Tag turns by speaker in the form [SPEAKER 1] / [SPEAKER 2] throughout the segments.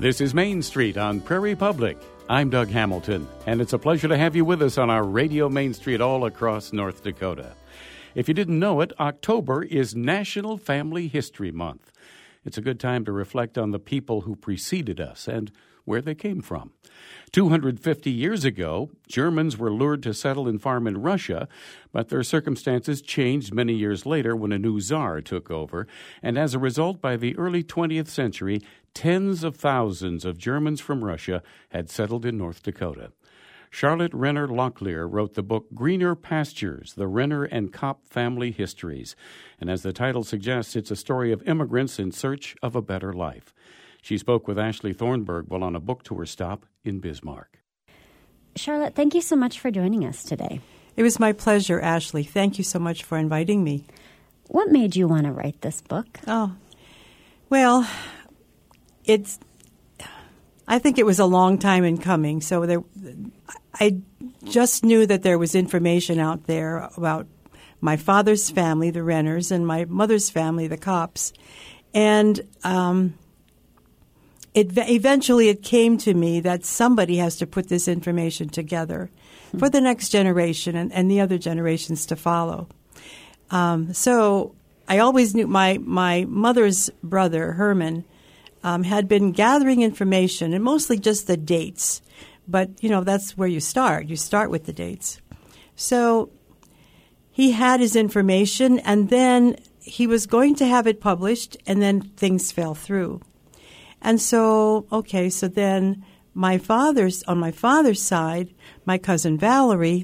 [SPEAKER 1] This is Main Street on Prairie Public. I'm Doug Hamilton, and it's a pleasure to have you with us on our Radio Main Street all across North Dakota. If you didn't know it, October is National Family History Month. It's a good time to reflect on the people who preceded us and where they came from. 250 years ago, Germans were lured to settle and farm in Russia, but their circumstances changed many years later when a new czar took over, and as a result, by the early 20th century, tens of thousands of Germans from Russia had settled in North Dakota. Charlotte Renner Locklear wrote the book Greener Pastures, The Renner and Kopp Family Histories, and as the title suggests, it's a story of immigrants in search of a better life. She spoke with Ashley Thornburg while on a book tour stop in Bismarck.
[SPEAKER 2] Charlotte, thank you so much for joining us today.
[SPEAKER 3] It was my pleasure, Ashley. Thank you so much for inviting me.
[SPEAKER 2] What made you want to write this book?
[SPEAKER 3] Oh, well, I think it was a long time in coming. So I just knew that there was information out there about my father's family, the Renners, and my mother's family, the Kopps. And eventually it came to me that somebody has to put this information together for the next generation and the other generations to follow. So I always knew my mother's brother, Herman, had been gathering information, and mostly just the dates. But, that's where you start. You start with the dates. So he had his information, and then he was going to have it published, and then things fell through. And so then on my father's side, my cousin Valerie,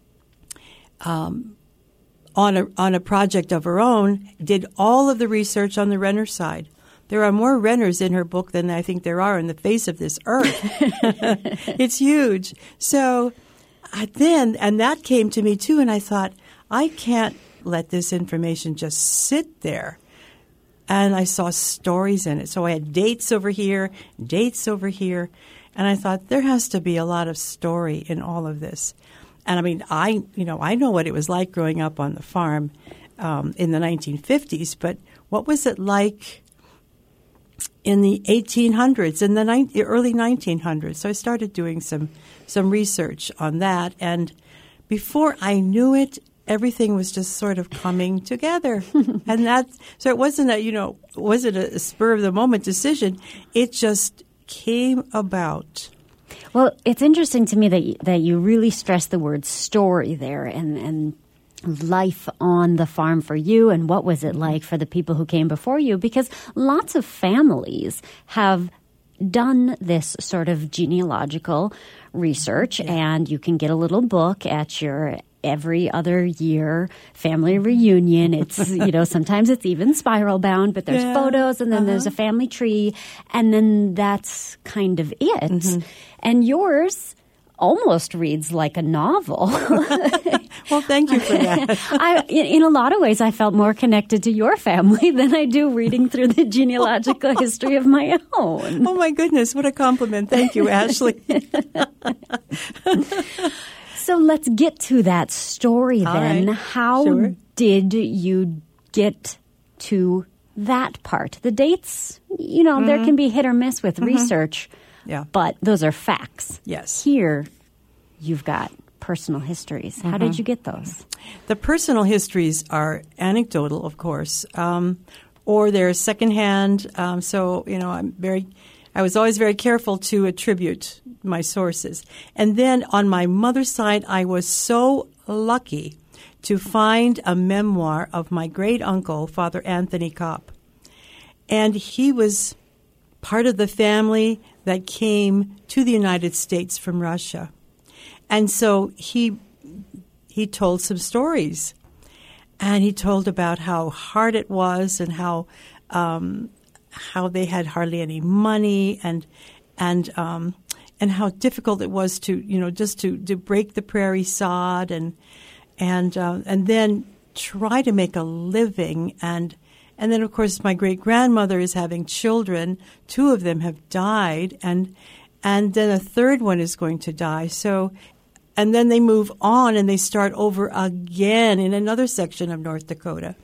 [SPEAKER 3] on a project of her own, did all of the research on the Renner side. There are more Renners in her book than I think there are in the face of this earth. It's huge. So and that came to me too, and I thought, I can't let this information just sit there. And I saw stories in it. So I had dates over here, and I thought there has to be a lot of story in all of this. And I mean, I know what it was like growing up on the farm in the 1950s, but what was it like in the 1800s, in the early 1900s? So I started doing some research on that, and before I knew it, everything was just sort of coming together. And so it wasn't a spur of the moment decision. It just came about.
[SPEAKER 2] Well, it's interesting to me that you really stress the word story there and life on the farm for you, and what was it like for the people who came before you, because lots of families have done this sort of genealogical research, and you can get a little book at your every other year family reunion. It's, sometimes it's even spiral bound, but there's photos, and then there's a family tree, and then that's kind of it. Mm-hmm. And yours almost reads like a novel.
[SPEAKER 3] Well, thank you for that.
[SPEAKER 2] In a lot of ways, I felt more connected to your family than I do reading through the genealogical history of my own.
[SPEAKER 3] Oh, my goodness. What a compliment. Thank you, Ashley.
[SPEAKER 2] So let's get to that story then.
[SPEAKER 3] Right.
[SPEAKER 2] How did you get to that part? The dates, there can be hit or miss with research, but those are facts.
[SPEAKER 3] Yes.
[SPEAKER 2] Here, you've got personal histories. How did you get those?
[SPEAKER 3] The personal histories are anecdotal, of course, or they're secondhand. I was always very careful to attribute my sources. And then on my mother's side, I was so lucky to find a memoir of my great-uncle, Father Anthony Kopp. And he was part of the family that came to the United States from Russia. And so he told some stories. And he told about how hard it was and how they had hardly any money and how difficult it was to just to break the prairie sod and then try to make a living and then of course my great grandmother is having children. 2 of them have died and then a third one is going to die. So and then they move on and they start over again in another section of North Dakota.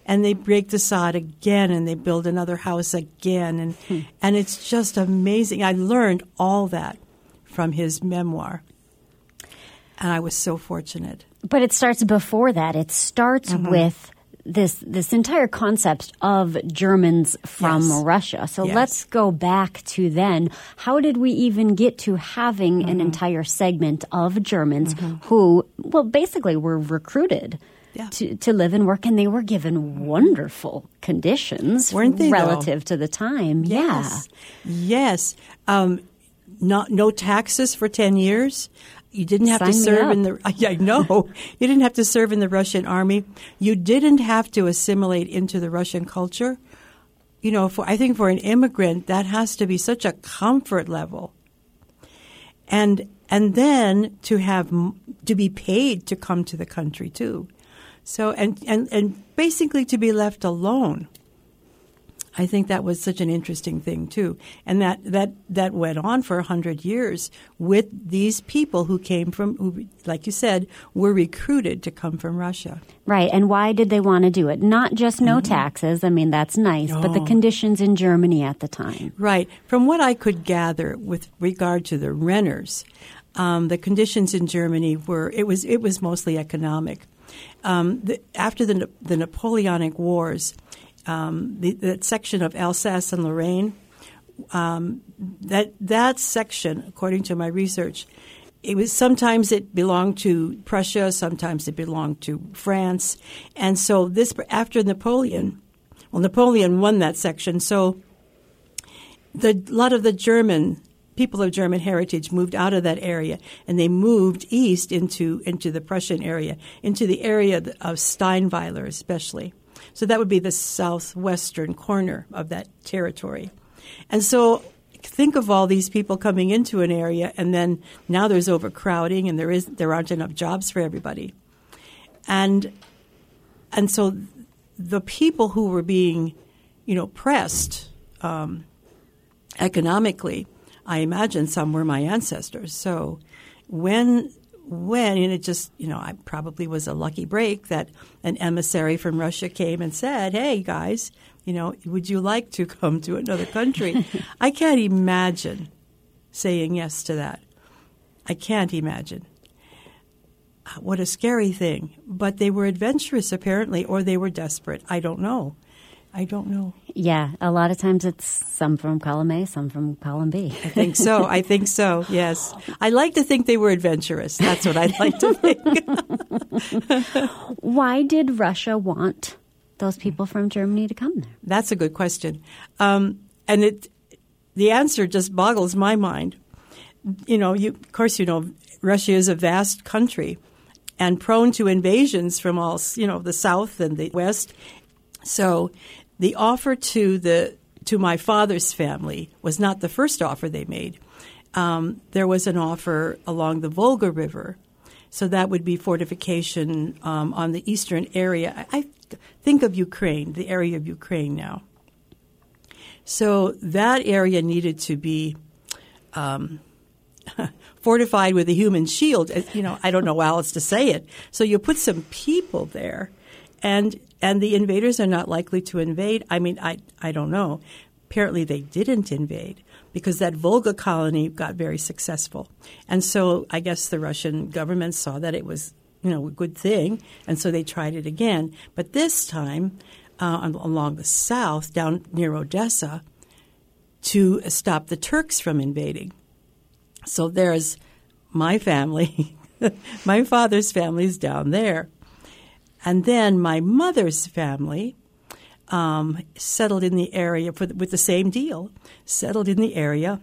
[SPEAKER 3] and they break the sod again, and they build another house again, and it's just amazing. I learned all that from his memoir, and I was so fortunate.
[SPEAKER 2] But it starts before that. It starts with this entire concept of Germans from Russia. So let's go back to then. How did we even get to having an entire segment of Germans who, well, basically were recruited to live and work, and they were given wonderful conditions,
[SPEAKER 3] weren't they,
[SPEAKER 2] relative to the time?
[SPEAKER 3] Yes. Yes. No taxes for 10 years. You didn't have to serve in the. I know. You didn't have to serve in the Russian army. You didn't have to assimilate into the Russian culture. You know, I think for an immigrant, that has to be such a comfort level. And then to be paid to come to the country too. So and basically to be left alone. I think that was such an interesting thing too, and that went on for 100 years with these people who came from, who, like you said, were recruited to come from Russia.
[SPEAKER 2] Right, and why did they want to do it? Not just no taxes. I mean, that's nice, but the conditions in Germany at the time.
[SPEAKER 3] Right. From what I could gather with regard to the renters, the conditions in Germany were it was mostly economic. After the Napoleonic Wars. That section of Alsace and Lorraine, that section, according to my research, sometimes it belonged to Prussia, sometimes it belonged to France, and so after Napoleon won that section, so a lot of the people of German heritage moved out of that area, and they moved east into the Prussian area, into the area of Steinweiler especially. So that would be the southwestern corner of that territory. And so think of all these people coming into an area, and then now there's overcrowding, and there aren't enough jobs for everybody. And so the people who were being, pressed economically, I imagine some were my ancestors. So when and it just, I probably was a lucky break that an emissary from Russia came and said, hey, guys, would you like to come to another country? I can't imagine saying yes to that. I can't imagine. What a scary thing. But they were adventurous, apparently, or they were desperate. I don't know.
[SPEAKER 2] Yeah, a lot of times it's some from column A, some from column B.
[SPEAKER 3] I think so, yes. I like to think they were adventurous. That's what I'd like to think.
[SPEAKER 2] Why did Russia want those people from Germany to come there?
[SPEAKER 3] That's a good question. And the answer just boggles my mind. Of course, Russia is a vast country and prone to invasions from all, the south and the west. So the offer to my father's family was not the first offer they made. There was an offer along the Volga River. So that would be fortification on the eastern area. I think of Ukraine, the area of Ukraine now. So that area needed to be fortified with a human shield. I don't know how else to say it. So you put some people there, and the invaders are not likely to invade. I mean, I don't know. Apparently they didn't invade because that Volga colony got very successful. And so I guess the Russian government saw that it was, a good thing, and so they tried it again. But this time along the south, down near Odessa, to stop the Turks from invading. So there's my family. My father's family is down there. And then my mother's family settled in the area with the same deal, settled in the area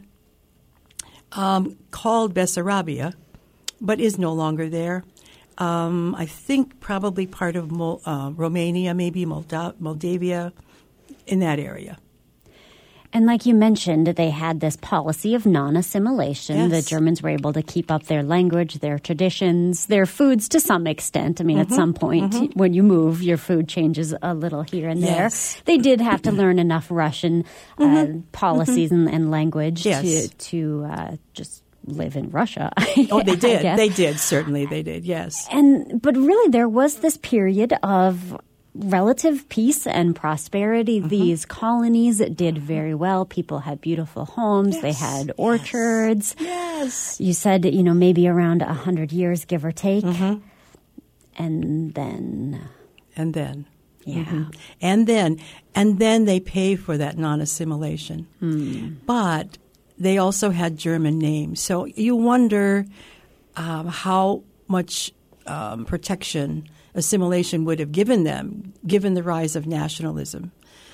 [SPEAKER 3] called Bessarabia, but is no longer there. I think probably part of Romania, maybe Moldavia, in that area.
[SPEAKER 2] And like you mentioned, they had this policy of non-assimilation.
[SPEAKER 3] Yes.
[SPEAKER 2] The Germans were able to keep up their language, their traditions, their foods to some extent. I mean, at some point, when you move, your food changes a little here and there.
[SPEAKER 3] Yes.
[SPEAKER 2] They did have to learn enough Russian policies and language to just live in Russia.
[SPEAKER 3] Oh, they did. They did. Certainly they did, yes.
[SPEAKER 2] But really, there was this period of relative peace and prosperity. These colonies did very well. People had beautiful homes. They had orchards.
[SPEAKER 3] Yes.
[SPEAKER 2] You said, maybe around 100 years, give or take. And then...
[SPEAKER 3] Yeah. And then they pay for that non-assimilation. But they also had German names. So you wonder how much protection assimilation would have given them, given the rise of nationalism.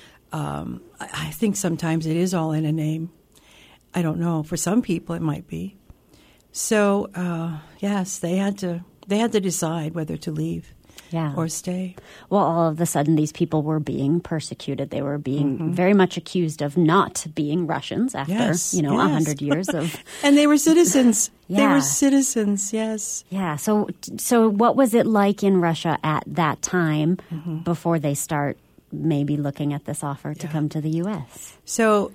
[SPEAKER 3] I think sometimes it is all in a name. I don't know. For some people, it might be. So, yes, they had to decide whether to leave. Or stay.
[SPEAKER 2] Well, all of a sudden, these people were being persecuted. They were being very much accused of not being Russians after, 100 years of...
[SPEAKER 3] And they were citizens. They were citizens, yes.
[SPEAKER 2] Yeah. So what was it like in Russia at that time before they start maybe looking at this offer to come to the U.S.?
[SPEAKER 3] So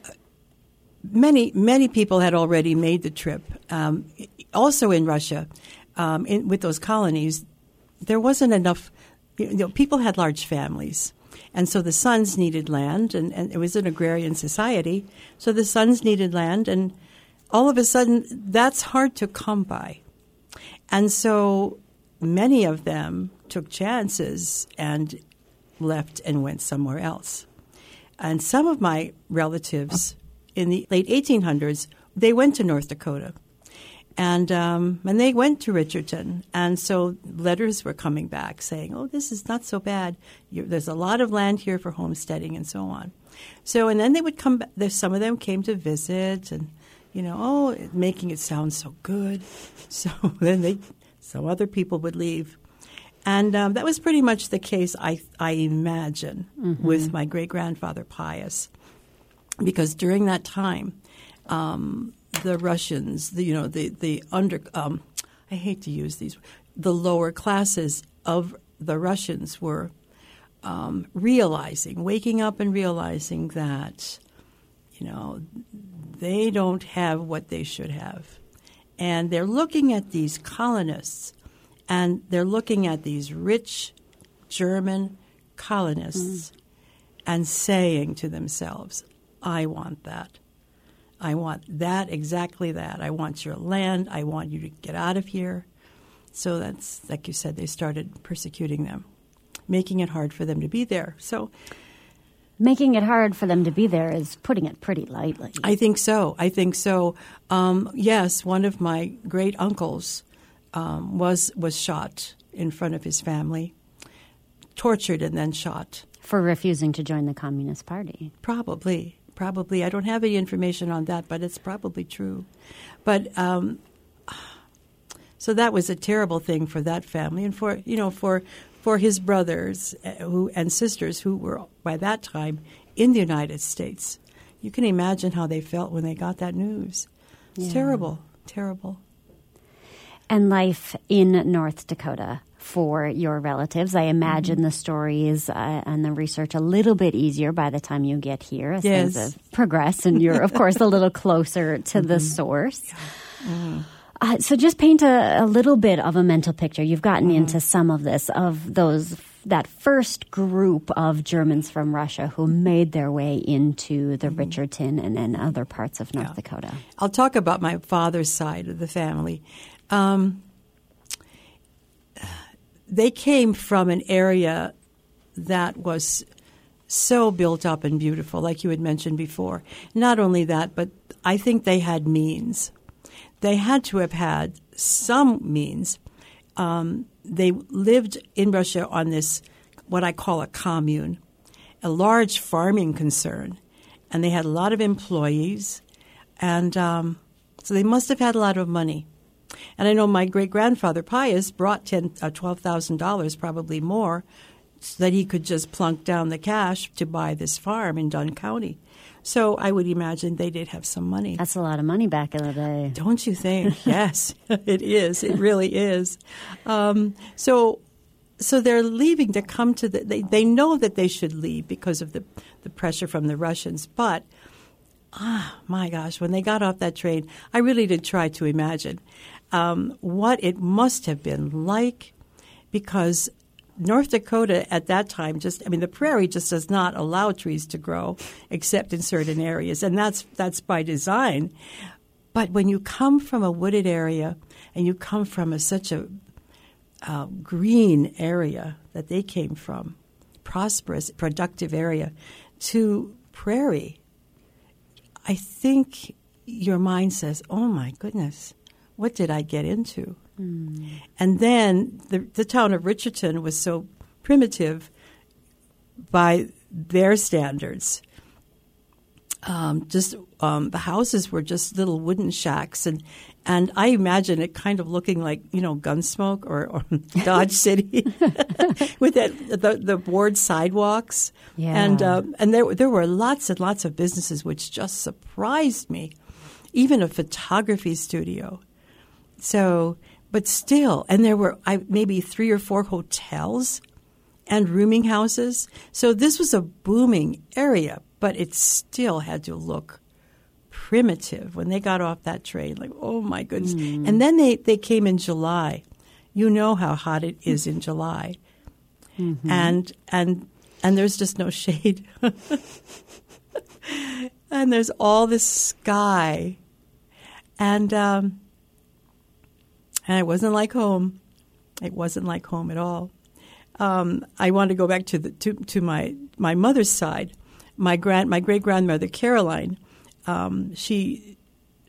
[SPEAKER 3] many people had already made the trip. Also in Russia, with those colonies, there wasn't enough, people had large families. And so the sons needed land, and it was an agrarian society. So the sons needed land, and all of a sudden, that's hard to come by. And so many of them took chances and left and went somewhere else. And some of my relatives in the late 1800s, they went to North Dakota. And they went to Richardton, and so letters were coming back saying, "Oh, this is not so bad. There's a lot of land here for homesteading, and so on." So, and then they would come back. Some of them came to visit, and making it sound so good. So then some other people would leave, and that was pretty much the case. I imagine with my great grandfather Pius, because during that time. The Russians, the I hate to use these, the lower classes of the Russians were waking up and realizing that, they don't have what they should have. And they're looking at these colonists, and they're looking at these rich German colonists and saying to themselves, I want that. I want that, exactly that. I want your land. I want you to get out of here. So that's, like you said, they started persecuting them, making it hard for them to be there. So,
[SPEAKER 2] making it hard for them to be there is putting it pretty lightly.
[SPEAKER 3] I think so. Yes, one of my great uncles was shot in front of his family, tortured and then shot.
[SPEAKER 2] For refusing to join the Communist Party.
[SPEAKER 3] Probably. I don't have any information on that, but it's probably true. But so that was a terrible thing for that family, and for his brothers and sisters who were by that time in the United States. You can imagine how they felt when they got that news. It's terrible.
[SPEAKER 2] And life in North Dakota. For your relatives, I imagine the stories and the research a little bit easier by the time you get here as things have progressed, and you're, of course, a little closer to the source. So just paint a little bit of a mental picture. You've gotten into some of this, of that first group of Germans from Russia who made their way into the Richardton and other parts of North Dakota.
[SPEAKER 3] I'll talk about my father's side of the family. They came from an area that was so built up and beautiful, like you had mentioned before. Not only that, but I think they had means. They had to have had some means. They lived in Russia on this, what I call a commune, a large farming concern, and they had a lot of employees, and so they must have had a lot of money. And I know my great-grandfather Pius brought $12,000, probably more, so that he could just plunk down the cash to buy this farm in Dunn County. So I would imagine they did have some money.
[SPEAKER 2] That's a lot of money back in the day.
[SPEAKER 3] Don't you think? Yes, it is. It really is. So they're leaving to come to they know that they should leave because of the pressure from the Russians. But, my gosh, when they got off that train, I really did try to imagine what it must have been like, because North Dakota at that time the prairie just does not allow trees to grow except in certain areas, and that's by design. But when you come from a wooded area and you come from such a green area that they came from, prosperous, productive area, to prairie, I think your mind says, oh, my goodness, what did I get into? And then the town of Richardton was so primitive by their standards. The houses were just little wooden shacks, and I imagine it kind of looking like, Gunsmoke or Dodge City with the board sidewalks.
[SPEAKER 2] Yeah.
[SPEAKER 3] And there were lots and lots of businesses which just surprised me, even a photography studio. So, but still, and there were maybe 3 or 4 hotels and rooming houses. So this was a booming area, but it still had to look primitive when they got off that train. Like, oh, my goodness. And then they came in July. You know how hot it is in July. And there's just no shade. And there's all this sky. And it wasn't like home. It wasn't like home at all. I want to go back to my mother's side. My great grandmother Caroline, she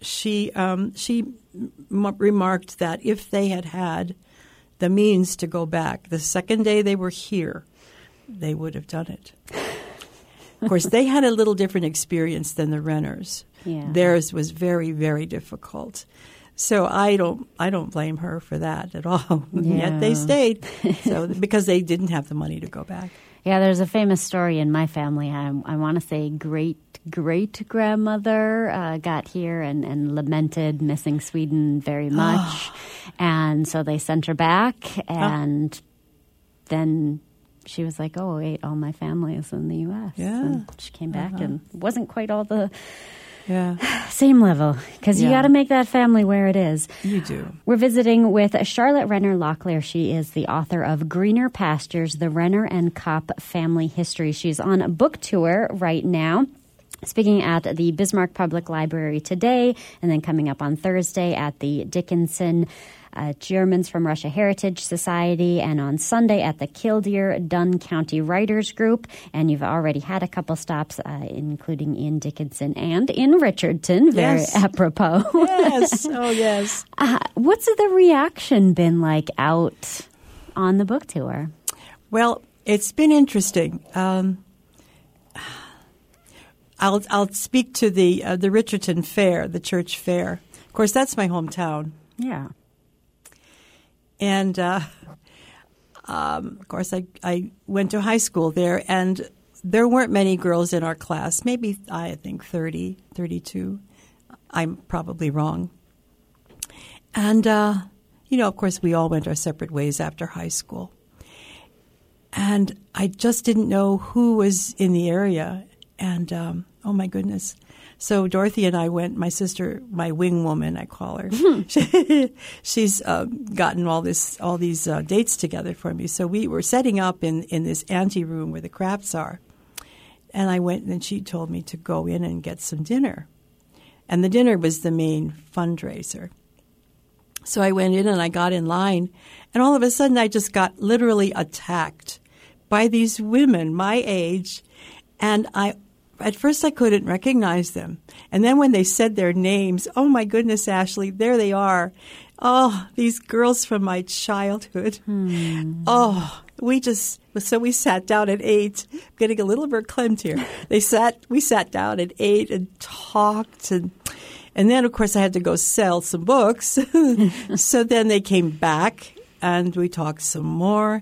[SPEAKER 3] remarked that if they had the means to go back, the second day they were here, they would have done it. Of course, they had a little different experience than the Renners.
[SPEAKER 2] Yeah.
[SPEAKER 3] Theirs was very, very difficult. So I don't blame her for that at all.
[SPEAKER 2] Yeah.
[SPEAKER 3] Yet they stayed, because they didn't have the money to go back.
[SPEAKER 2] Yeah, there's a famous story in my family. I want to say great-grandmother got here and lamented missing Sweden very much. And so they sent her back, and then she was like, oh, wait, all my family is in the U.S.
[SPEAKER 3] Yeah.
[SPEAKER 2] And she came back, and it wasn't quite all the same level, because you got to make that family where it is.
[SPEAKER 3] You do.
[SPEAKER 2] We're visiting with Charlotte Renner Locklear. She is the author of Greener Pastures, The Renner and Kopp Family History. She's on a book tour right now, speaking at the Bismarck Public Library today, and then coming up on Thursday at the Dickinson Germans from Russia Heritage Society, and on Sunday at the Killdeer Dunn County Writers Group. And you've already had a couple stops, including in Dickinson and in Richardson, very apropos.
[SPEAKER 3] Yes, oh yes.
[SPEAKER 2] What's the reaction been like out on the book tour?
[SPEAKER 3] Well, it's been interesting. I'll speak to the Richardson Fair, the church fair. Of course, that's my hometown.
[SPEAKER 2] Yeah.
[SPEAKER 3] And, of course, I went to high school there, and there weren't many girls in our class, maybe, I think, 30, 32. I'm probably wrong. And, of course, we all went our separate ways after high school. And I just didn't know who was in the area. And, oh, my goodness. So Dorothy and I went, my sister, my wing woman, I call her. She's gotten all these dates together for me. So we were setting up in this ante room where the crafts are. And I went, and she told me to go in and get some dinner. And the dinner was the main fundraiser. So I went in and I got in line. And all of a sudden I just got literally attacked by these women my age. And at first, I couldn't recognize them. And then when they said their names, oh, my goodness, Ashley, there they are. Oh, these girls from my childhood. Oh, we sat down and ate. I'm getting a little verklempt here. We sat down and ate and talked. And then, of course, I had to go sell some books. So then they came back, and we talked some more.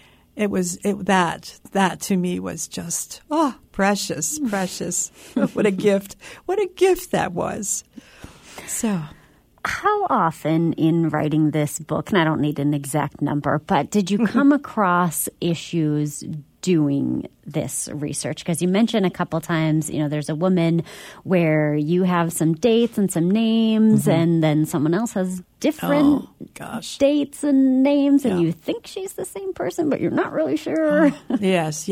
[SPEAKER 3] That to me was just, precious. What a gift. What a gift that was. So,
[SPEAKER 2] how often in writing this book, and I don't need an exact number, but did you come across issues doing this research? Because you mentioned a couple times, there's a woman where you have some dates and some names, and then someone else has different dates and names, and you think she's the same person, but you're not really sure.
[SPEAKER 3] Yes.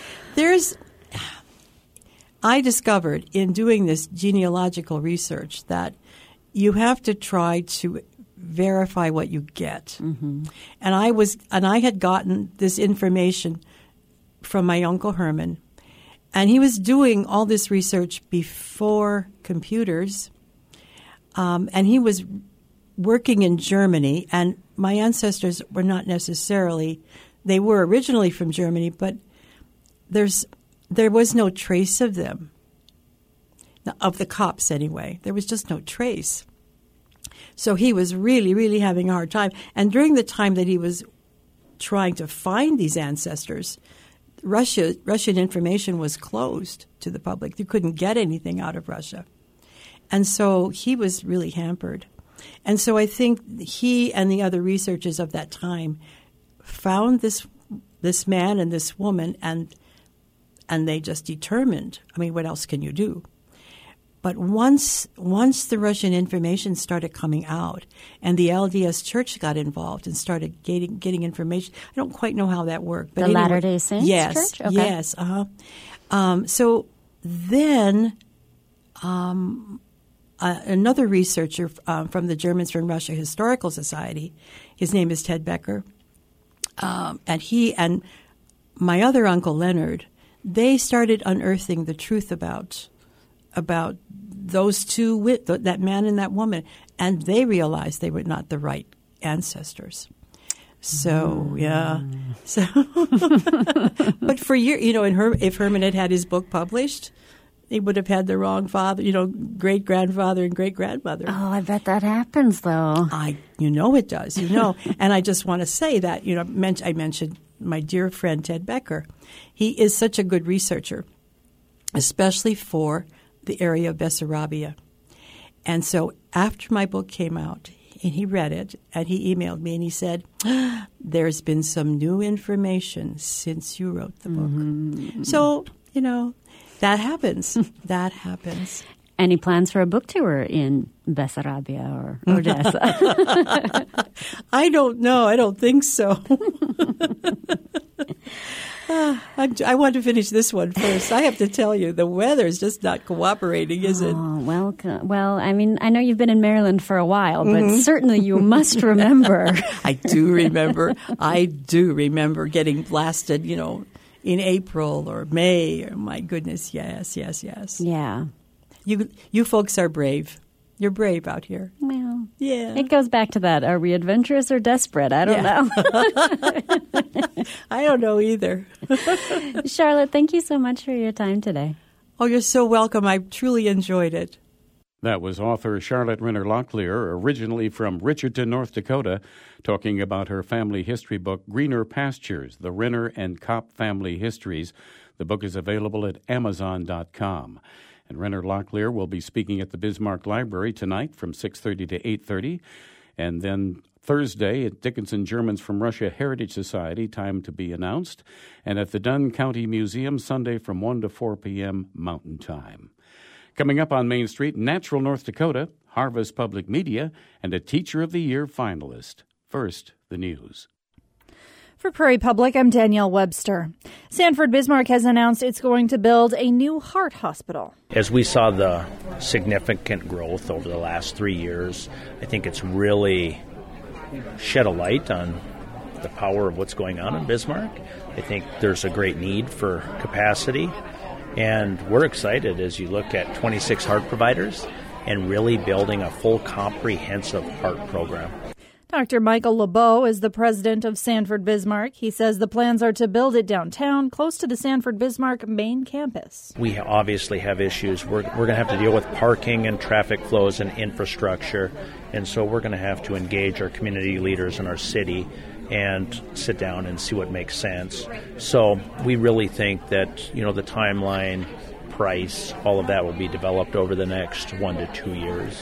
[SPEAKER 3] I discovered in doing this genealogical research that you have to try to verify what you get. And I had gotten this information from my Uncle Herman, and he was doing all this research before computers, and he was working in Germany, and my ancestors were not necessarily, they were originally from Germany, but there was no trace of them, of the Kopps anyway. There was just no trace. So he was really, really having a hard time. And during the time that he was trying to find these ancestors, Russian information was closed to the public. You couldn't get anything out of Russia. And so he was really hampered. And so I think he and the other researchers of that time found this man and this woman, and they just determined, what else can you do? But once the Russian information started coming out and the LDS Church got involved and started getting information, I don't quite know how that worked. But
[SPEAKER 2] the Latter-day Saints Church? Okay.
[SPEAKER 3] Yes. So then another researcher from the Germans from Russia Historical Society, his name is Ted Becker, and he and my other uncle Leonard, they started unearthing the truth about those two, that man and that woman, and they realized they were not the right ancestors. So but for years, if Herman had had his book published, he would have had the wrong father, great grandfather and great grandmother.
[SPEAKER 2] Oh, I bet that happens, though.
[SPEAKER 3] It does. And I just want to say that I mentioned my dear friend Ted Becker. He is such a good researcher, especially for the area of Bessarabia. And so after my book came out, and he read it, and he emailed me, and he said, there's been some new information since you wrote the book. So, that happens. That happens.
[SPEAKER 2] Any plans for a book tour in Bessarabia or Odessa?
[SPEAKER 3] I don't know. I don't think so. I want to finish this one first. I have to tell you, the weather is just not cooperating, is it?
[SPEAKER 2] Oh, well, I know you've been in Maryland for a while, but certainly you must remember.
[SPEAKER 3] I do remember getting blasted, in April or May. Oh, my goodness, yes.
[SPEAKER 2] Yeah.
[SPEAKER 3] You folks are brave. You're brave out here.
[SPEAKER 2] Well,
[SPEAKER 3] yeah.
[SPEAKER 2] It goes back to that. Are we adventurous or desperate? I don't know.
[SPEAKER 3] I don't know either.
[SPEAKER 2] Charlotte, thank you so much for your time today.
[SPEAKER 3] Oh, you're so welcome. I truly enjoyed it.
[SPEAKER 1] That was author Charlotte Renner Locklear, originally from Richardson, North Dakota, talking about her family history book, Greener Pastures, The Renner and Kopp Family Histories. The book is available at Amazon.com. And Renner Locklear will be speaking at the Bismarck Library tonight from 6:30 to 8:30. And then Thursday at Dickinson Germans from Russia Heritage Society, time to be announced. And at the Dunn County Museum Sunday from 1 to 4 p.m. Mountain Time. Coming up on Main Street, Natural North Dakota, Harvest Public Media, and a Teacher of the Year finalist. First, the news.
[SPEAKER 4] For Prairie Public, I'm Danielle Webster. Sanford Bismarck has announced it's going to build a new heart hospital.
[SPEAKER 5] As we saw the significant growth over the last 3 years, I think it's really shed a light on the power of what's going on in Bismarck. I think there's a great need for capacity, and we're excited as you look at 26 heart providers and really building a full comprehensive heart program.
[SPEAKER 4] Dr. Michael LeBeau is the president of Sanford Bismarck. He says the plans are to build it downtown, close to the Sanford Bismarck main campus.
[SPEAKER 5] We obviously have issues. We're going to have to deal with parking and traffic flows and infrastructure, and so we're going to have to engage our community leaders in our city and sit down and see what makes sense. So we really think that, the timeline, price, all of that will be developed over the next 1 to 2 years.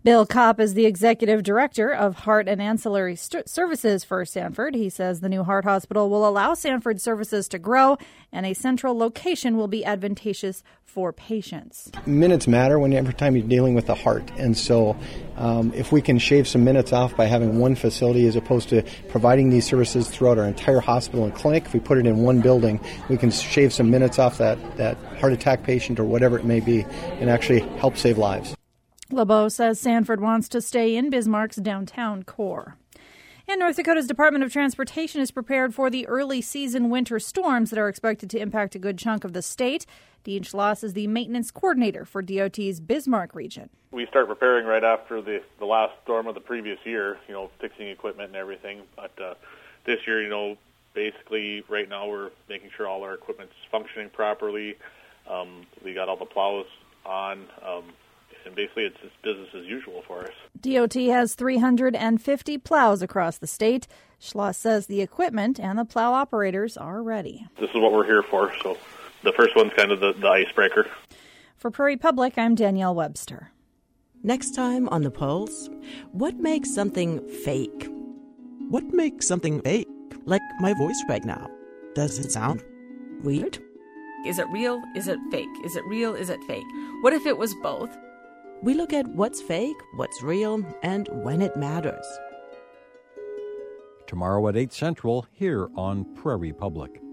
[SPEAKER 4] Bill Kopp is the executive director of Heart and Ancillary Services for Sanford. He says the new heart hospital will allow Sanford services to grow, and a central location will be advantageous for patients.
[SPEAKER 6] Minutes matter every time you're dealing with the heart, and so if we can shave some minutes off by having one facility as opposed to providing these services throughout our entire hospital and clinic, if we put it in one building, we can shave some minutes off that heart attack patient or whatever it may be and actually help save lives.
[SPEAKER 4] LeBeau says Sanford wants to stay in Bismarck's downtown core. And North Dakota's Department of Transportation is prepared for the early season winter storms that are expected to impact a good chunk of the state. Dean Schloss is the maintenance coordinator for DOT's Bismarck region.
[SPEAKER 7] We start preparing right after the last storm of the previous year, fixing equipment and everything. But this year, basically right now we're making sure all our equipment's functioning properly. We got all the plows on. And basically, it's just business as usual for us.
[SPEAKER 4] DOT has 350 plows across the state. Schloss says the equipment and the plow operators are ready.
[SPEAKER 7] This is what we're here for, so the first one's kind of the icebreaker.
[SPEAKER 4] For Prairie Public, I'm Danielle Webster.
[SPEAKER 8] Next time on The Pulse, what makes something fake?
[SPEAKER 9] What makes something fake?
[SPEAKER 8] Like my voice right now. Does it sound weird?
[SPEAKER 10] Is it real? Is it fake? Is it real? Is it fake? What if it was both?
[SPEAKER 8] We look at what's fake, what's real, and when it matters.
[SPEAKER 11] Tomorrow at 8 Central, here on Prairie Public.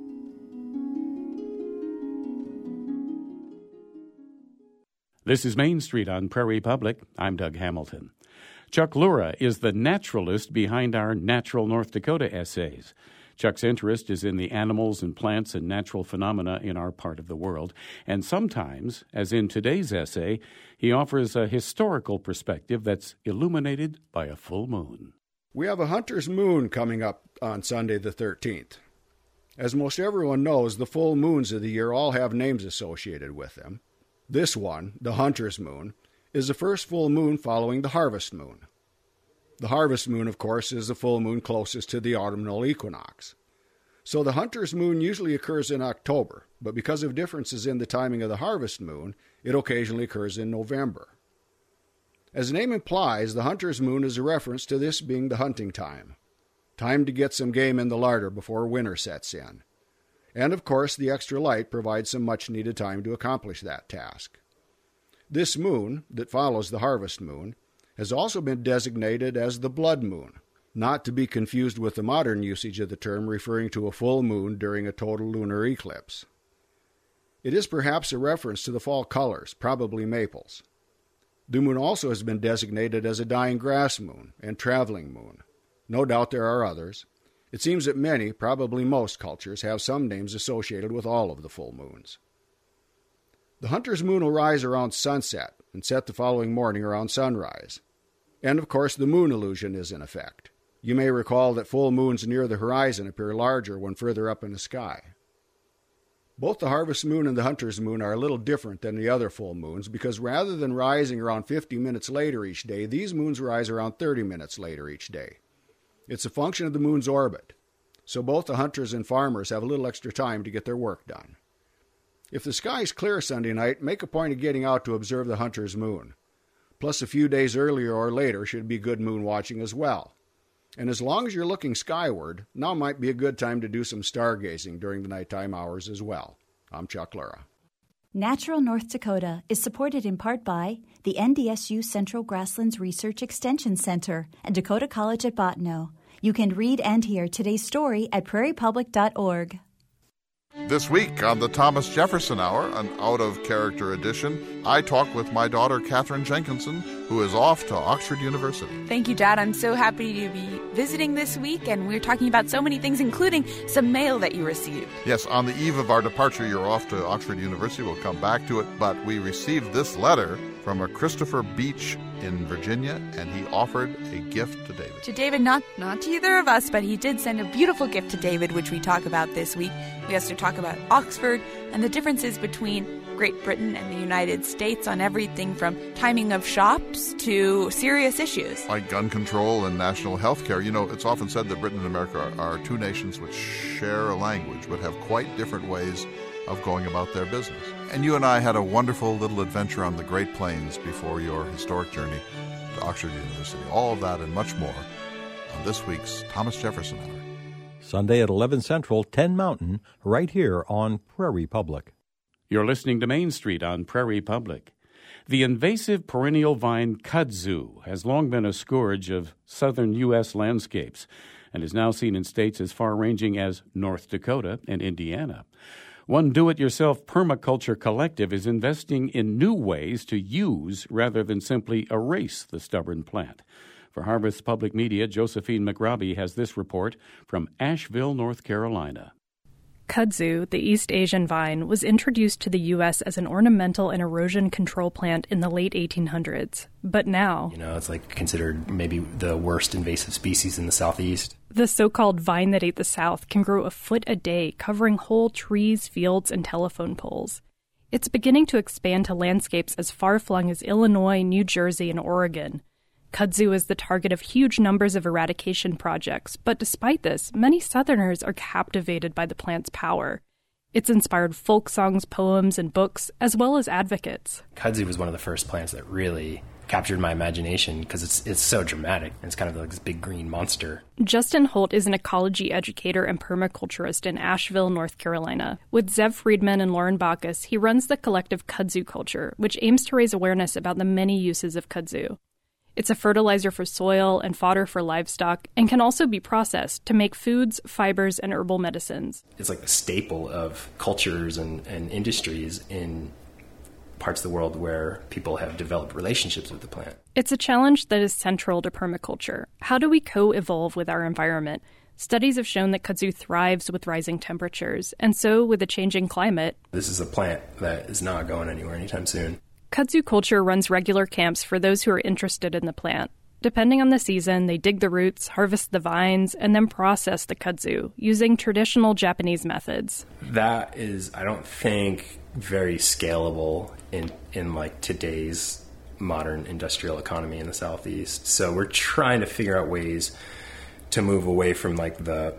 [SPEAKER 1] This is Main Street on Prairie Public. I'm Doug Hamilton. Chuck Lura is the naturalist behind our Natural North Dakota essays. Chuck's interest is in the animals and plants and natural phenomena in our part of the world, and sometimes, as in today's essay, he offers a historical perspective that's illuminated by a full moon.
[SPEAKER 12] We have a hunter's moon coming up on Sunday the 13th. As most everyone knows, the full moons of the year all have names associated with them. This one, the hunter's moon, is the first full moon following the harvest moon. The harvest moon, of course, is the full moon closest to the autumnal equinox. So the hunter's moon usually occurs in October, but because of differences in the timing of the harvest moon, it occasionally occurs in November. As the name implies, the hunter's moon is a reference to this being the hunting time to get some game in the larder before winter sets in. And of course, the extra light provides some much-needed time to accomplish that task. This moon, that follows the harvest moon, has also been designated as the blood moon, not to be confused with the modern usage of the term referring to a full moon during a total lunar eclipse. It is perhaps a reference to the fall colors, probably maples. The moon also has been designated as a dying grass moon and traveling moon. No doubt there are others. It seems that many, probably most cultures, have some names associated with all of the full moons. The hunter's moon will rise around sunset and set the following morning around sunrise. And of course, the moon illusion is in effect. You may recall that full moons near the horizon appear larger when further up in the sky. Both the harvest moon and the hunter's moon are a little different than the other full moons because rather than rising around 50 minutes later each day, these moons rise around 30 minutes later each day. It's a function of the moon's orbit, so both the hunters and farmers have a little extra time to get their work done. If the sky is clear Sunday night, make a point of getting out to observe the hunter's moon. Plus, a few days earlier or later should be good moon watching as well. And as long as you're looking skyward, now might be a good time to do some stargazing during the nighttime hours as well. I'm Chuck Lura.
[SPEAKER 13] Natural North Dakota is supported in part by the NDSU Central Grasslands Research Extension Center and Dakota College at Bottineau. You can read and hear today's story at prairiepublic.org.
[SPEAKER 14] This week on the Thomas Jefferson Hour, an out-of-character edition, I talk with my daughter, Katherine Jenkinson, who is off to Oxford University.
[SPEAKER 15] Thank you, Dad. I'm so happy to be visiting this week, and we're talking about so many things, including some mail that you received.
[SPEAKER 14] Yes, on the eve of our departure, you're off to Oxford University. We'll come back to it, but we received this letter from a Christopher Beach in Virginia, and he offered a gift to David.
[SPEAKER 15] To David, not to either of us, but he did send a beautiful gift to David, which we talk about this week. We also talk about Oxford and the differences between Great Britain and the United States on everything from timing of shops to serious issues.
[SPEAKER 14] Like gun control and national health care. You know, it's often said that Britain and America are two nations which share a language but have quite different ways of going about their business. And you and I had a wonderful little adventure on the Great Plains before your historic journey to Oxford University. All of that and much more on this week's Thomas Jefferson Hour.
[SPEAKER 11] Sunday at 11 Central, 10 Mountain, right here on Prairie Public.
[SPEAKER 1] You're listening to Main Street on Prairie Public. The invasive perennial vine kudzu has long been a scourge of southern U.S. landscapes and is now seen in states as far-ranging as North Dakota and Indiana. One do-it-yourself permaculture collective is investing in new ways to use rather than simply erase the stubborn plant. For Harvest Public Media, Josephine McRobbie has this report from Asheville, North Carolina.
[SPEAKER 16] Kudzu, the East Asian vine, was introduced to the U.S. as an ornamental and erosion control plant in the late 1800s. But now,
[SPEAKER 17] it's like considered maybe the worst invasive species in the Southeast.
[SPEAKER 16] The so-called vine that ate the South can grow a foot a day, covering whole trees, fields, and telephone poles. It's beginning to expand to landscapes as far-flung as Illinois, New Jersey, and Oregon. Kudzu is the target of huge numbers of eradication projects, but despite this, many Southerners are captivated by the plant's power. It's inspired folk songs, poems, and books, as well as advocates.
[SPEAKER 17] Kudzu was one of the first plants that really captured my imagination because it's so dramatic. It's kind of like this big green monster.
[SPEAKER 16] Justin Holt is an ecology educator and permaculturist in Asheville, North Carolina. With Zev Friedman and Lauren Bacchus, he runs the collective Kudzu Culture, which aims to raise awareness about the many uses of kudzu. It's a fertilizer for soil and fodder for livestock and can also be processed to make foods, fibers, and herbal medicines.
[SPEAKER 17] It's like the staple of cultures and industries in parts of the world where people have developed relationships with the plant.
[SPEAKER 16] It's a challenge that is central to permaculture. How do we co-evolve with our environment? Studies have shown that kudzu thrives with rising temperatures, and so with a changing climate.
[SPEAKER 17] This is a plant that is not going anywhere anytime soon.
[SPEAKER 16] Kudzu Culture runs regular camps for those who are interested in the plant. Depending on the season, they dig the roots, harvest the vines, and then process the kudzu using traditional Japanese methods.
[SPEAKER 17] That is, I don't think, very scalable in like today's modern industrial economy in the Southeast. So we're trying to figure out ways to move away from like the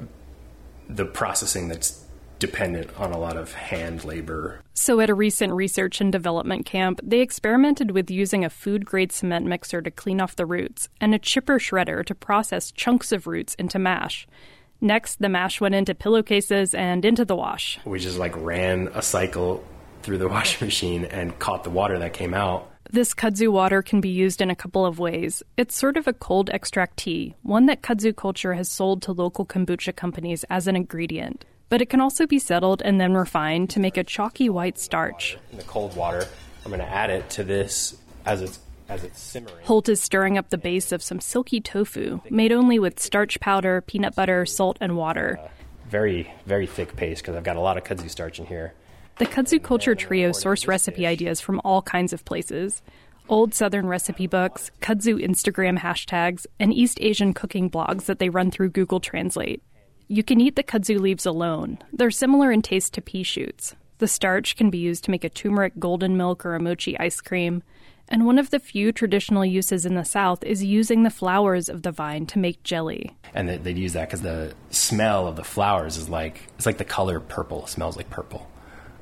[SPEAKER 17] processing that's dependent on a lot of hand labor.
[SPEAKER 16] So at a recent research and development camp, they experimented with using a food-grade cement mixer to clean off the roots and a chipper shredder to process chunks of roots into mash. Next, the mash went into pillowcases and into the wash.
[SPEAKER 17] We just ran a cycle through the washing machine and caught the water that came out.
[SPEAKER 16] This kudzu water can be used in a couple of ways. It's sort of a cold extract tea, one that Kudzu Culture has sold to local kombucha companies as an ingredient. But it can also be settled and then refined to make a chalky white starch.
[SPEAKER 17] In the cold water, I'm going to add it to this as it's simmering.
[SPEAKER 16] Holt is stirring up the base of some silky tofu, made only with starch powder, peanut butter, salt, and water.
[SPEAKER 17] Very, very thick paste because I've got a lot of kudzu starch in here.
[SPEAKER 16] The Kudzu Culture trio source recipe ideas from all kinds of places. Old Southern recipe books, kudzu Instagram hashtags, and East Asian cooking blogs that they run through Google Translate. You can eat the kudzu leaves alone. They're similar in taste to pea shoots. The starch can be used to make a turmeric golden milk or a mochi ice cream. And one of the few traditional uses in the South is using the flowers of the vine to make jelly.
[SPEAKER 17] And they'd use that because the smell of the flowers is it's like the color purple. It smells like purple.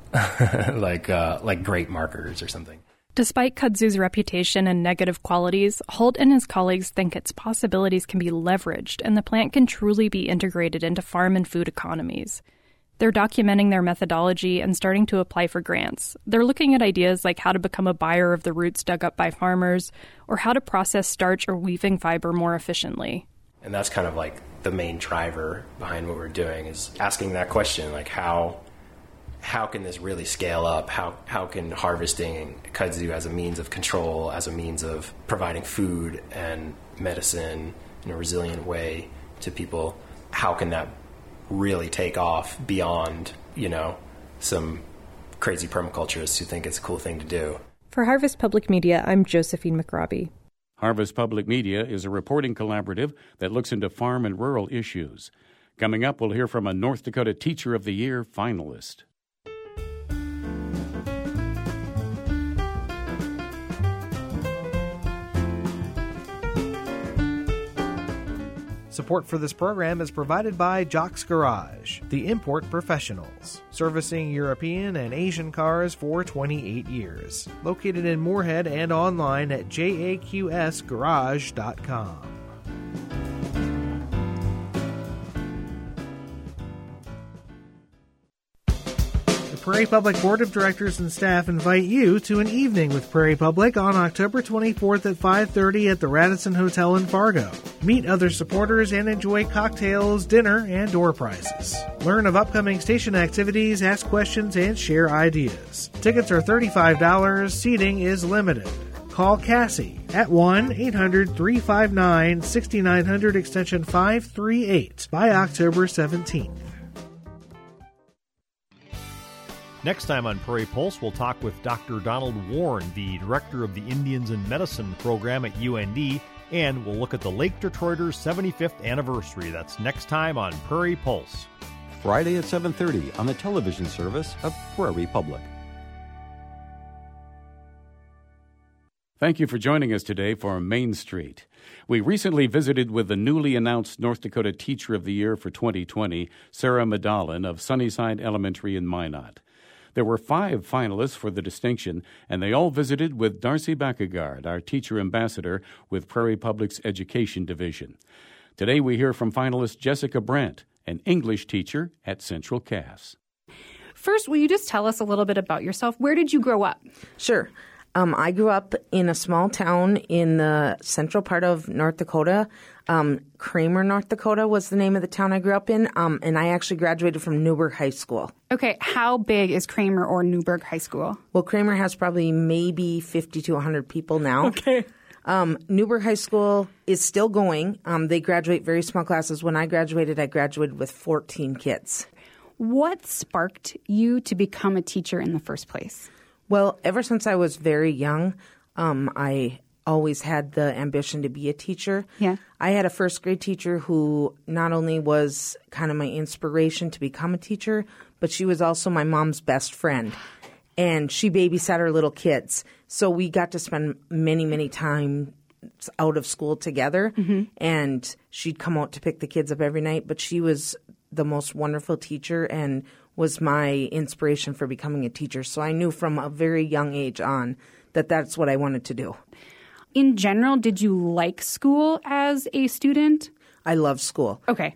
[SPEAKER 17] like grape markers or something.
[SPEAKER 16] Despite kudzu's reputation and negative qualities, Holt and his colleagues think its possibilities can be leveraged and the plant can truly be integrated into farm and food economies. They're documenting their methodology and starting to apply for grants. They're looking at ideas like how to become a buyer of the roots dug up by farmers or how to process starch or weaving fiber more efficiently.
[SPEAKER 17] And that's kind of like the main driver behind what we're doing is asking that question, like how can this really scale up? How can harvesting kudzu as a means of control, as a means of providing food and medicine in a resilient way to people, how can that really take off beyond, some crazy permaculturists who think it's a cool thing to do?
[SPEAKER 16] For Harvest Public Media, I'm Josephine McRobbie.
[SPEAKER 1] Harvest Public Media is a reporting collaborative that looks into farm and rural issues. Coming up, we'll hear from a North Dakota Teacher of the Year finalist.
[SPEAKER 18] Support for this program is provided by Jocks Garage, the import professionals, servicing European and Asian cars for 28 years. Located in Moorhead and online at jaqsgarage.com. Prairie Public Board of Directors and staff invite you to an evening with Prairie Public on October 24th at 5:30 at the Radisson Hotel in Fargo. Meet other supporters and enjoy cocktails, dinner, and door prizes. Learn of upcoming station activities, ask questions, and share ideas. Tickets are $35. Seating is limited. Call Cassie at 1-800-359-6900 extension 538 by October 17th.
[SPEAKER 11] Next time on Prairie Pulse, we'll talk with Dr. Donald Warren, the director of the Indians in Medicine program at UND, and we'll look at the Lake Detroiters' 75th anniversary. That's next time on Prairie Pulse.
[SPEAKER 1] Friday at 7:30 on the television service of Prairie Public. Thank you for joining us today for Main Street. We recently visited with the newly announced North Dakota Teacher of the Year for 2020, Sarah Medalin of Sunnyside Elementary in Minot. There were 5 finalists for the distinction, and they all visited with Darcy Backegard, our teacher ambassador with Prairie Public's Education Division. Today we hear from finalist Jessica Brandt, an English teacher at Central Cass.
[SPEAKER 19] First, will you just tell us a little bit about yourself? Where did you grow up?
[SPEAKER 20] Sure. I grew up in a small town in the central part of North Dakota. Kramer, North Dakota was the name of the town I grew up in, and I actually graduated from Newburgh High School.
[SPEAKER 19] Okay, how big is Kramer or Newburgh High School?
[SPEAKER 20] Well, Kramer has probably maybe 50 to 100 people now.
[SPEAKER 19] Okay.
[SPEAKER 20] Newburgh High School is still going. They graduate very small classes. When I graduated with 14 kids.
[SPEAKER 19] What sparked you to become a teacher in the first place?
[SPEAKER 20] Well, ever since I was very young, I always had the ambition to be a teacher.
[SPEAKER 19] Yeah.
[SPEAKER 20] I had a first grade teacher who not only was kind of my inspiration to become a teacher, but she was also my mom's best friend. And she babysat her little kids. So we got to spend many, many times out of school together.
[SPEAKER 19] Mm-hmm.
[SPEAKER 20] And she'd come out to pick the kids up every night. But she was the most wonderful teacher and was my inspiration for becoming a teacher. So I knew from a very young age on that that's what I wanted to do.
[SPEAKER 19] In general, did you like school as a student?
[SPEAKER 20] I love school.
[SPEAKER 19] Okay.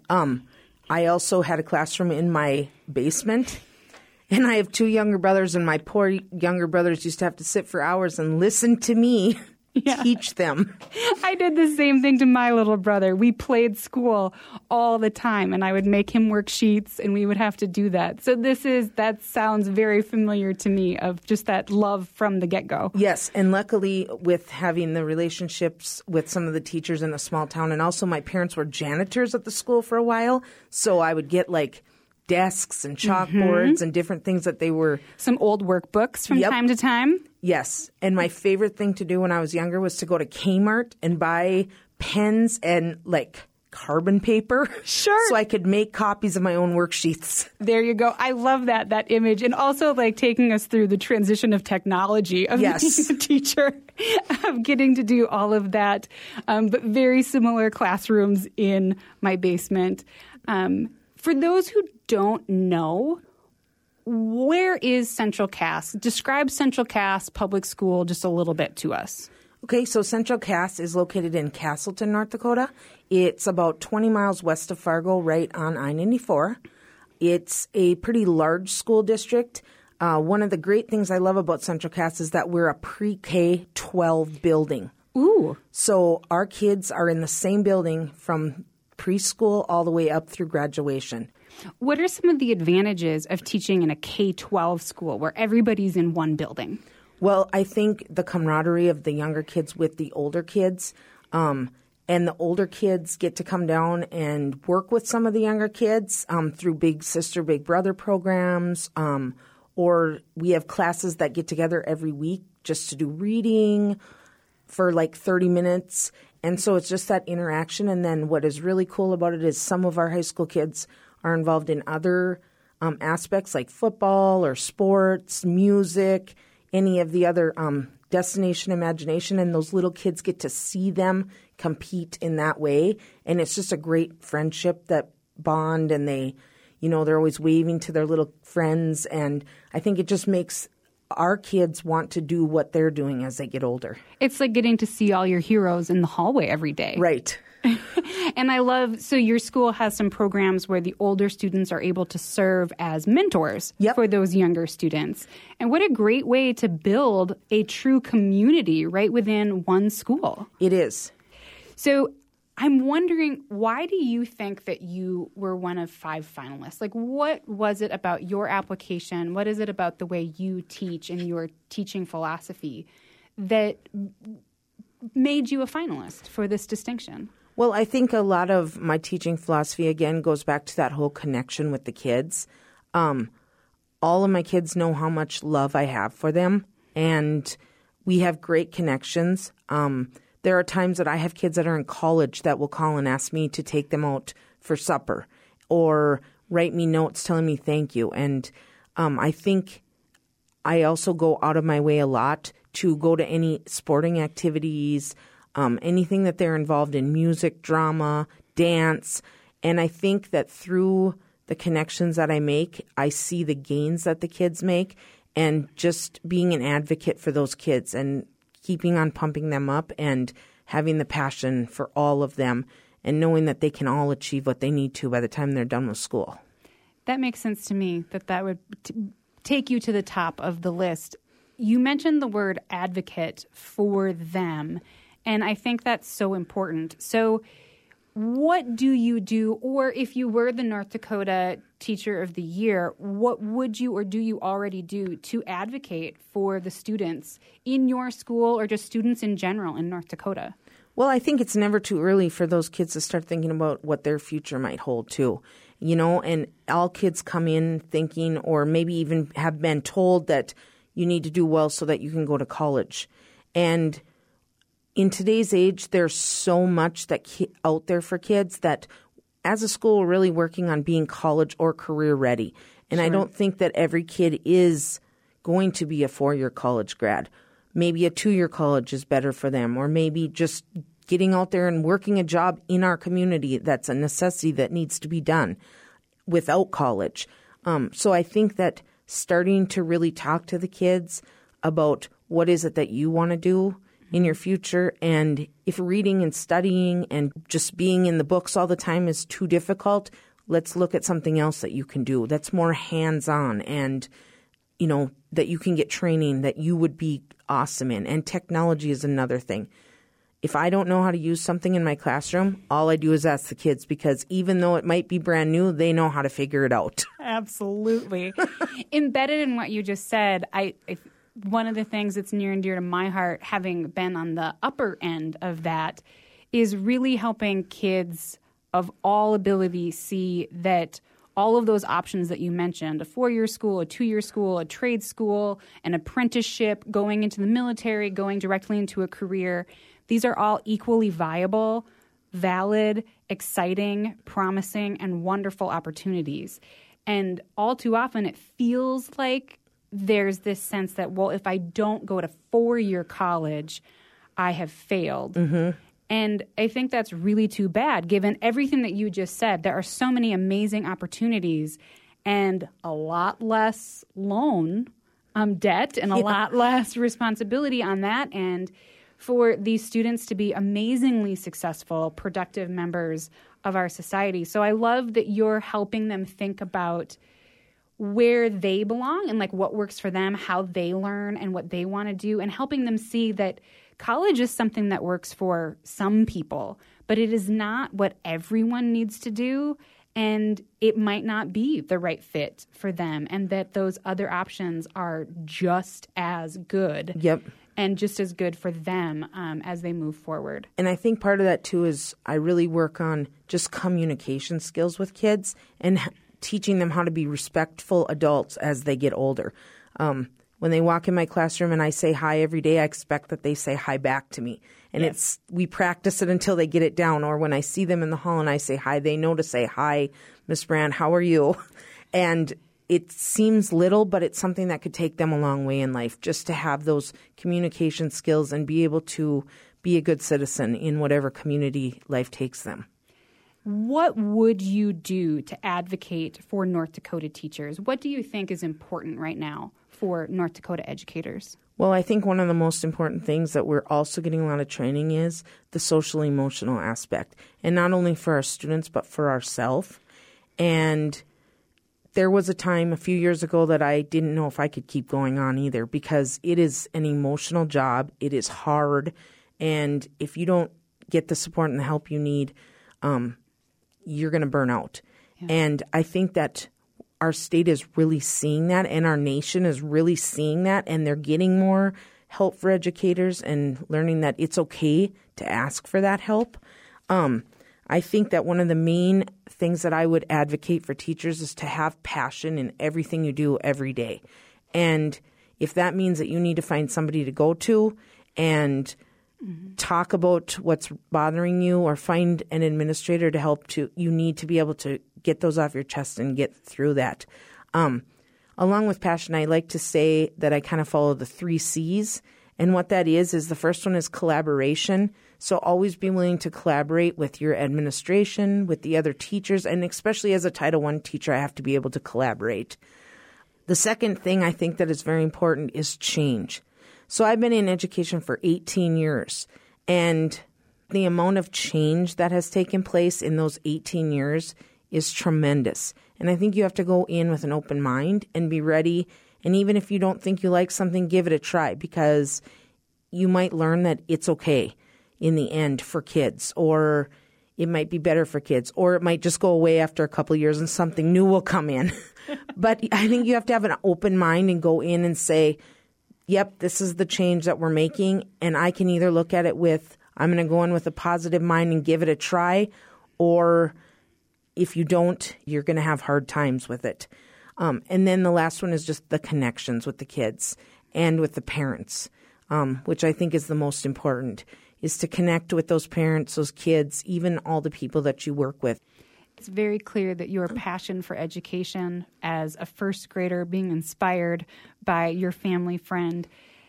[SPEAKER 20] I also had a classroom in my basement, and I have 2 younger brothers, and my poor younger brothers used to have to sit for hours and listen to me teach them.
[SPEAKER 19] I did the same thing to my little brother. We played school all the time, and I would make him worksheets, and we would have to do that. So that sounds very familiar to me, of just that love from the get-go.
[SPEAKER 20] Yes, and luckily with having the relationships with some of the teachers in a small town, and also my parents were janitors at the school for a while, so I would get desks and chalkboards and different things that they were...
[SPEAKER 19] Some old workbooks from time to time?
[SPEAKER 20] Yes. And my favorite thing to do when I was younger was to go to Kmart and buy pens and carbon paper.
[SPEAKER 19] Sure.
[SPEAKER 20] So I could make copies of my own worksheets.
[SPEAKER 19] There you go. I love that image. And also taking us through the transition of technology of being a teacher, of getting to do all of that. But very similar classrooms in my basement. For those who don't know, where is Central Cass? Describe Central Cass Public School just a little bit to us.
[SPEAKER 20] Okay, so Central Cass is located in Castleton, North Dakota. It's about 20 miles west of Fargo, right on I-94. It's a pretty large school district. One of the great things I love about Central Cass is that we're a pre-K-12 building.
[SPEAKER 19] Ooh.
[SPEAKER 20] So our kids are in the same building from preschool all the way up through graduation.
[SPEAKER 19] What are some of the advantages of teaching in a K-12 school where everybody's in one building?
[SPEAKER 20] Well, I think the camaraderie of the younger kids with the older kids, and the older kids get to come down and work with some of the younger kids through Big Sister, Big Brother programs, or we have classes that get together every week just to do reading for 30 minutes. And so it's just that interaction. And then what is really cool about it is some of our high school kids are involved in other aspects like football or sports, music, any of the other destination imagination, and those little kids get to see them compete in that way. And it's just a great friendship that bond, and they, they're always waving to their little friends. And I think it just makes our kids want to do what they're doing as they get older.
[SPEAKER 19] It's like getting to see all your heroes in the hallway every day.
[SPEAKER 20] Right.
[SPEAKER 19] And I love, so your school has some programs where the older students are able to serve as mentors for those younger students. And what a great way to build a true community right within one school.
[SPEAKER 20] It is.
[SPEAKER 19] So I'm wondering, why do you think that you were one of 5 finalists? Like, what was it about your application? What is it about the way you teach and your teaching philosophy that made you a finalist for this distinction?
[SPEAKER 20] Well, I think a lot of my teaching philosophy, again, goes back to that whole connection with the kids. All of my kids know how much love I have for them, and we have great connections. There are times that I have kids that are in college that will call and ask me to take them out for supper or write me notes telling me thank you. And I think I also go out of my way a lot to go to any sporting activities, anything that they're involved in, music, drama, dance. And I think that through the connections that I make, I see the gains that the kids make, and just being an advocate for those kids and keeping on pumping them up and having the passion for all of them and knowing that they can all achieve what they need to by the time they're done with school.
[SPEAKER 19] That makes sense to me, that would take you to the top of the list. You mentioned the word advocate for them, and I think that's so important. So what do you do, or if you were the North Dakota Teacher of the Year, what would you or do you already do to advocate for the students in your school or just students in general in North Dakota?
[SPEAKER 20] Well, I think it's never too early for those kids to start thinking about what their future might hold too. And all kids come in thinking, or maybe even have been told that you need to do well so that you can go to college. And in today's age, there's so much out there for kids that as a school, we're really working on being college or career ready. And I don't think that every kid is going to be a 4-year college grad. Maybe a 2-year college is better for them, or maybe just getting out there and working a job in our community that's a necessity that needs to be done without college. So I think that starting to really talk to the kids about what is it that you want to do in your future, and if reading and studying and just being in the books all the time is too difficult, let's look at something else that you can do that's more hands-on and, that you can get training that you would be awesome in. And technology is another thing. If I don't know how to use something in my classroom, all I do is ask the kids, because even though it might be brand new, they know how to figure it out.
[SPEAKER 19] Absolutely. Embedded in what you just said, one of the things that's near and dear to my heart, having been on the upper end of that, is really helping kids of all ability see that all of those options that you mentioned, a 4-year school, a 2-year school, a trade school, an apprenticeship, going into the military, going directly into a career, these are all equally viable, valid, exciting, promising, and wonderful opportunities. And all too often it feels like there's this sense that, well, if I don't go to 4-year college, I have failed. Mm-hmm. And I think that's really too bad, given everything that you just said. There are so many amazing opportunities and a lot less loan debt and a lot less responsibility on that end for these students to be amazingly successful, productive members of our society. So I love that you're helping them think about where they belong and like what works for them, how they learn and what they want to do, and helping them see that college is something that works for some people, but it is not what everyone needs to do, and it might not be the right fit for them, and that those other options are just as good.
[SPEAKER 20] Yep.
[SPEAKER 19] And just as good for them as they move forward.
[SPEAKER 20] And I think part of that, too, is I really work on just communication skills with kids and teaching them how to be respectful adults as they get older. When they walk in my classroom and I say hi every day, I expect that they say hi back to me. And we practice it until they get it down. Or when I see them in the hall and I say hi, they know to say, "Hi, Miss Brand, how are you?" And it seems little, but it's something that could take them a long way in life, just to have those communication skills and be able to be a good citizen in whatever community life takes them.
[SPEAKER 19] What would you do to advocate for North Dakota teachers? What do you think is important right now for North Dakota educators?
[SPEAKER 20] Well, I think one of the most important things that we're also getting a lot of training is the social-emotional aspect, and not only for our students but for ourselves. And there was a time a few years ago that I didn't know if I could keep going on either, because it is an emotional job. It is hard, and if you don't get the support and the help you need, you're going to burn out. Yeah. And I think that our state is really seeing that, and our nation is really seeing that, and they're getting more help for educators and learning that it's okay to ask for that help. I think that one of the main things that I would advocate for teachers is to have passion in everything you do every day. And if that means that you need to find somebody to go to and talk about what's bothering you, or find an administrator to help you need to be able to get those off your chest and get through that. Along with passion, I like to say that I kind of follow the 3 C's. And what that is the first one is collaboration. So always be willing to collaborate with your administration, with the other teachers, and especially as a Title I teacher, I have to be able to collaborate. The second thing I think that is very important is change. So I've been in education for 18 years, and the amount of change that has taken place in those 18 years is tremendous. And I think you have to go in with an open mind and be ready. And even if you don't think you like something, give it a try, because you might learn that it's okay in the end for kids, or it might be better for kids, or it might just go away after a couple of years and something new will come in. But I think you have to have an open mind and go in and say, yep, this is the change that we're making, and I can either look at it with, I'm going to go in with a positive mind and give it a try, or if you don't, you're going to have hard times with it. And then the last one is just the connections with the kids and with the parents, which I think is the most important, is to connect with those parents, those kids, even all the people that you work with.
[SPEAKER 19] It's very clear that your passion for education as a first grader, being inspired by your family friend,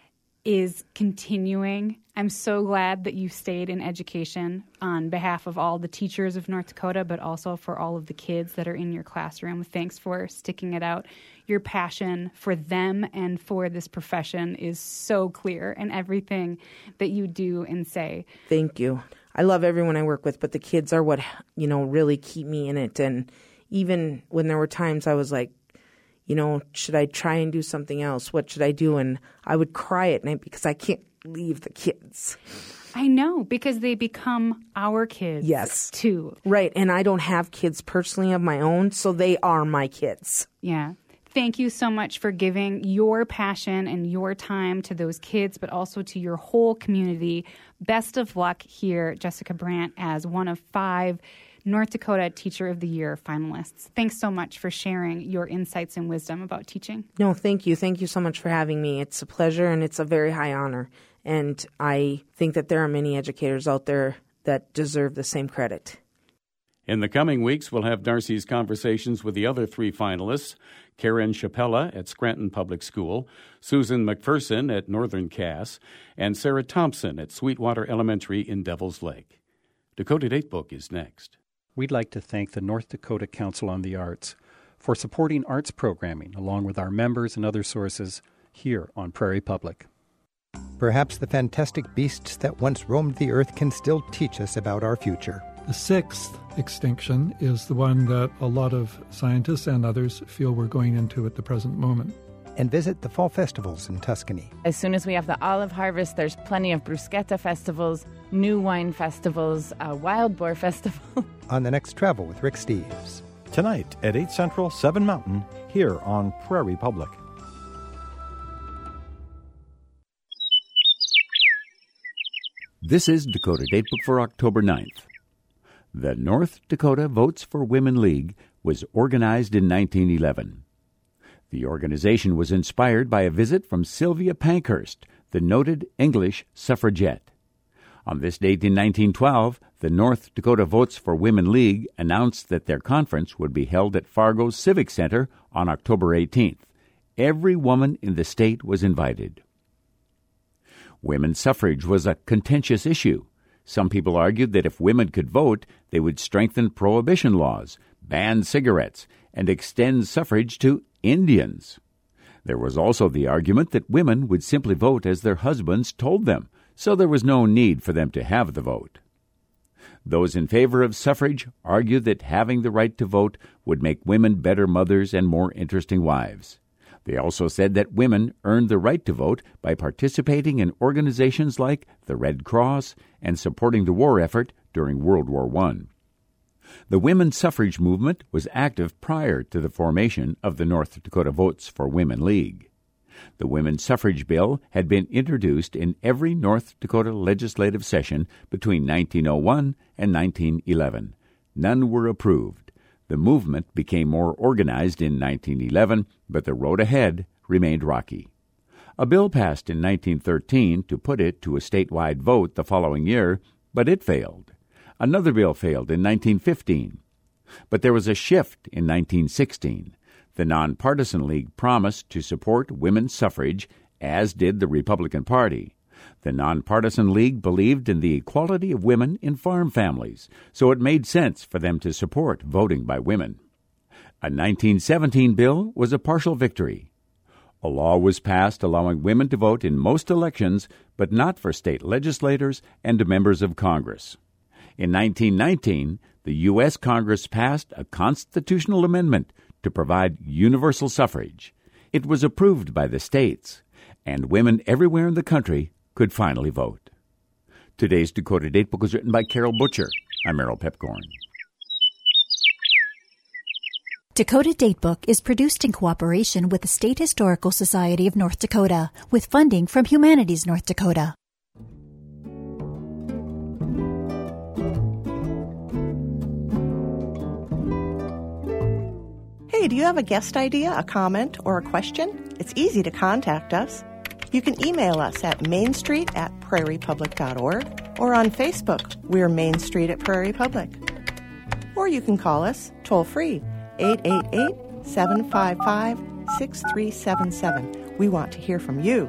[SPEAKER 19] is continuing. I'm so glad that you stayed in education on behalf of all the teachers of North Dakota, but also for all of the kids that are in your classroom. Thanks for sticking it out. Your passion for them and for this profession is so clear in everything that you do and say.
[SPEAKER 20] Thank you. I love everyone I work with, but the kids are what, really keep me in it. And even when there were times I was like, should I try and do something else? What should I do? And I would cry at night because I can't leave the kids.
[SPEAKER 19] I know, because they become our kids.
[SPEAKER 20] Yes.
[SPEAKER 19] Too.
[SPEAKER 20] Right. And I don't have kids personally of my own, so they are my kids.
[SPEAKER 19] Yeah. Thank you so much for giving your passion and your time to those kids, but also to your whole community. Best of luck here, Jessica Brandt, as one of 5 North Dakota Teacher of the Year finalists. Thanks so much for sharing your insights and wisdom about teaching.
[SPEAKER 20] No, thank you. Thank you so much for having me. It's a pleasure, and it's a very high honor. And I think that there are many educators out there that deserve the same credit.
[SPEAKER 1] In the coming weeks, we'll have Darcy's conversations with the other 3 finalists, Karen Chapella at Scranton Public School, Susan McPherson at Northern Cass, and Sarah Thompson at Sweetwater Elementary in Devils Lake. Dakota Datebook is next.
[SPEAKER 21] We'd like to thank the North Dakota Council on the Arts for supporting arts programming along with our members and other sources here on Prairie Public.
[SPEAKER 22] Perhaps the fantastic beasts that once roamed the earth can still teach us about our future.
[SPEAKER 23] The 6th extinction is the one that a lot of scientists and others feel we're going into at the present moment.
[SPEAKER 22] And visit the fall festivals in Tuscany.
[SPEAKER 24] As soon as we have the olive harvest, there's plenty of bruschetta festivals, new wine festivals, a wild boar festival.
[SPEAKER 22] On the next Travel with Rick Steves.
[SPEAKER 11] Tonight at 8 Central, 7 Mountain, here on Prairie Public.
[SPEAKER 25] This is Dakota Datebook for October 9th. The North Dakota Votes for Women League was organized in 1911. The organization was inspired by a visit from Sylvia Pankhurst, the noted English suffragette. On this date in 1912, the North Dakota Votes for Women League announced that their conference would be held at Fargo's Civic Center on October 18th. Every woman in the state was invited. Women's suffrage was a contentious issue. Some people argued that if women could vote, they would strengthen prohibition laws, ban cigarettes, and extend suffrage to Indians. There was also the argument that women would simply vote as their husbands told them, so there was no need for them to have the vote. Those in favor of suffrage argued that having the right to vote would make women better mothers and more interesting wives. They also said that women earned the right to vote by participating in organizations like the Red Cross and supporting the war effort during World War I. The women's suffrage movement was active prior to the formation of the North Dakota Votes for Women League. The women's suffrage bill had been introduced in every North Dakota legislative session between 1901 and 1911. None were approved. The movement became more organized in 1911, but the road ahead remained rocky. A bill passed in 1913 to put it to a statewide vote the following year, but it failed. Another bill failed in 1915. But there was a shift in 1916. The Nonpartisan League promised to support women's suffrage, as did the Republican Party. The Nonpartisan League believed in the equality of women in farm families, so it made sense for them to support voting by women. A 1917 bill was a partial victory. A law was passed allowing women to vote in most elections, but not for state legislators and members of Congress. In 1919, the U.S. Congress passed a constitutional amendment to provide universal suffrage. It was approved by the states, and women everywhere in the country could finally vote. Today's Dakota Datebook was written by Carol Butcher. I'm Errol Pepcorn.
[SPEAKER 13] Dakota Datebook is produced in cooperation with the State Historical Society of North Dakota, with funding from Humanities North Dakota.
[SPEAKER 2] Hey, do you have a guest idea, a comment, or a question? It's easy to contact us. You can email us at mainstreet@prairiepublic.org or on Facebook, we're Main Street at Prairie Public. Or you can call us toll-free, 888-755-6377. We want to hear from you.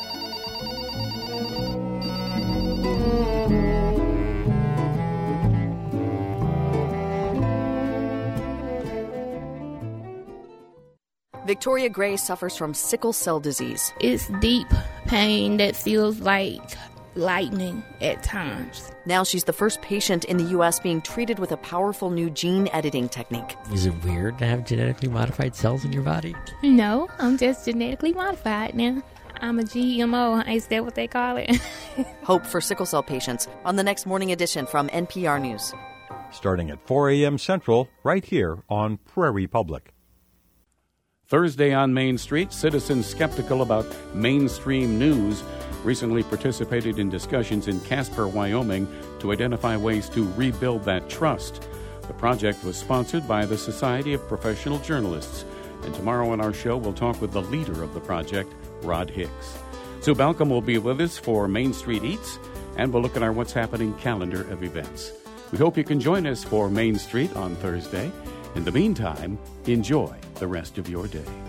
[SPEAKER 3] Victoria Gray suffers from sickle cell disease.
[SPEAKER 5] It's deep pain that feels like lightning at times.
[SPEAKER 3] Now she's the first patient in the U.S. being treated with a powerful new gene editing technique.
[SPEAKER 6] Is it weird to have genetically modified cells in your body?
[SPEAKER 5] No, I'm just genetically modified now. I'm a GMO. Is that what they call it?
[SPEAKER 3] Hope for sickle cell patients on the next morning edition from NPR News.
[SPEAKER 11] Starting at 4 a.m. Central, right here on Prairie Public.
[SPEAKER 1] Thursday on Main Street, citizens skeptical about mainstream news recently participated in discussions in Casper, Wyoming to identify ways to rebuild that trust. The project was sponsored by the Society of Professional Journalists. And tomorrow on our show, we'll talk with the leader of the project, Rod Hicks. Sue Balcom will be with us for Main Street Eats, and we'll look at our What's Happening calendar of events. We hope you can join us for Main Street on Thursday. In the meantime, enjoy the rest of your day.